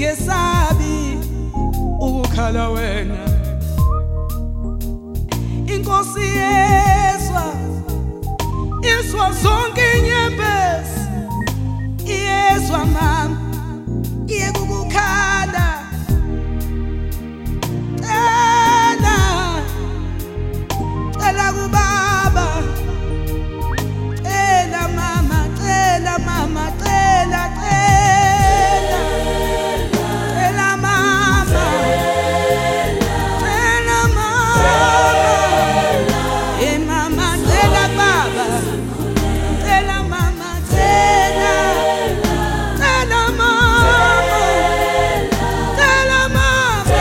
ngingesabi ukukhala wena Inkosi yezwa zonke inyembezi iyezwa mama iye kukukhala cela kubaba cela mama cela mama cela mama cela mama mama cela baba cela mama cela mama cela mama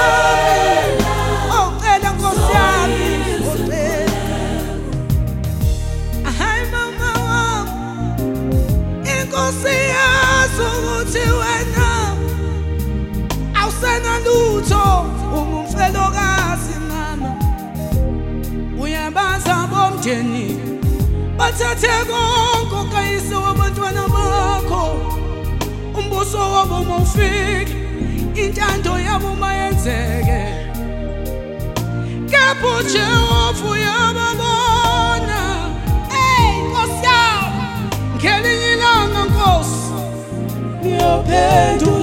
oh cela Nkosi yami hayi mama Inkosi yazi ukuthi wena awusenalutho ungumfelokazi mama uyabaza bomndeni bathathe konke ukayise wabantwana bakho umbuso wabo mawufike intando yabo mayenzeke kepha uJehova uyababona Nkosi yami ngelinye ilanga Nkosi ngiyophendula